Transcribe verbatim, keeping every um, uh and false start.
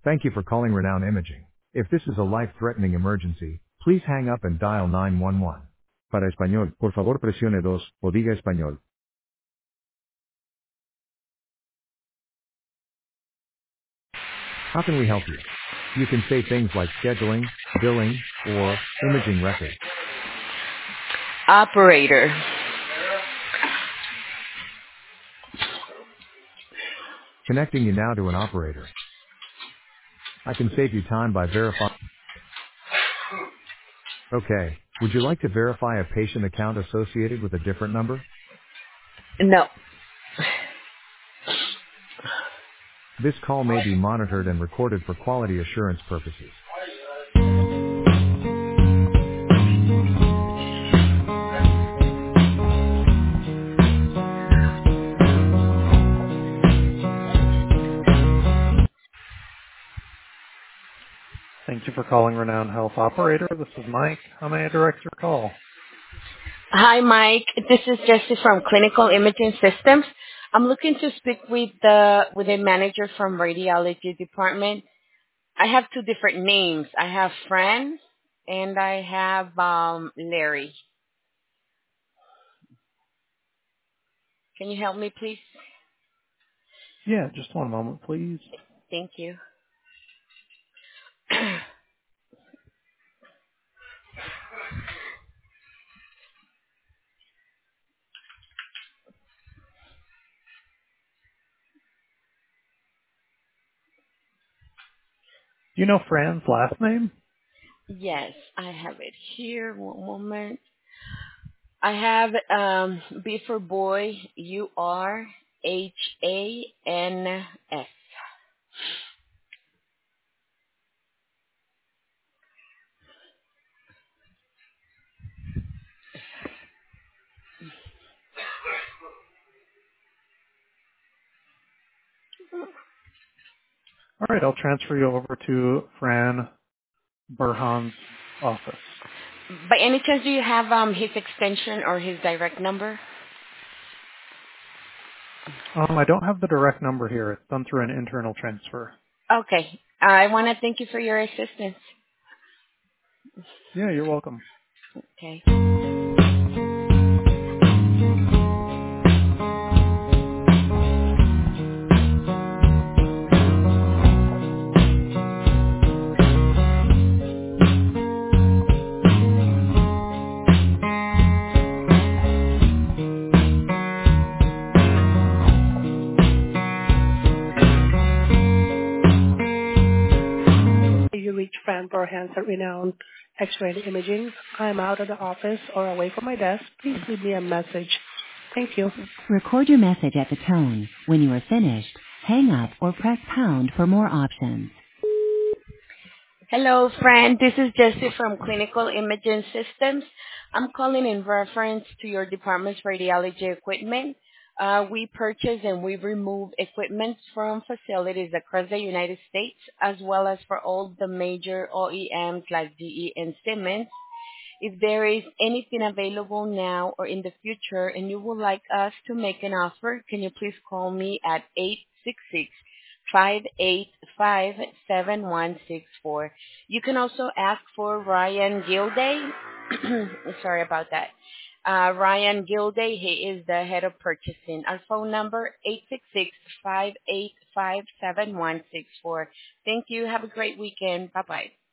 Thank you for calling Renown Imaging. If this is a life-threatening emergency, please hang up and dial nine one one. Para español, por favor presione dos, o diga español. How can we help you? You can say things like scheduling, billing, or imaging records. Operator. Connecting you now to an operator. I can save you time by verifying. Okay, would you like to verify a patient account associated with a different number? No. This call may be monitored and recorded for quality assurance purposes. Thank you for calling Renown Health Operator. This is Mike. How may I direct your call? Hi, Mike. This is Jessie from Clinical Imaging Systems. I'm looking to speak with the with a manager from radiology department. I have two different names. I have Fran and I have um, Larry. Can you help me, please? Yeah, just one moment, please. Thank you. Do you know Fran's last name? Yes, I have it here. One moment. I have um, B for boy, U R H A N S. All right, I'll transfer you over to Fran Burhan's office. By any chance, do you have um, his extension or his direct number? Um, I don't have the direct number here. It's done through an internal transfer. Okay. I want to thank you for your assistance. Yeah, you're welcome. Okay. You reach Fran Burhans at Renowned X-ray Imaging. I'm out of the office or away from my desk. Please leave me a message. Thank you. Record your message at the tone. When you are finished, hang up or press pound for more options. Hello, friend. This is Jessie from Clinical Imaging Systems. I'm calling in reference to your department's radiology equipment. Uh, we purchase and we remove equipment from facilities across the United States, as well as for all the major O E Ms like G E and Siemens. If there is anything available now or in the future and you would like us to make an offer, can you please call me at eight six six, five eight five, seven one six four. You can also ask for Ryan Gilday. Sorry about that. Uh, Ryan Gilday, he is the head of purchasing. Our phone number, eight six six, five eight five, seven one six four. Thank you. Have a great weekend. Bye-bye.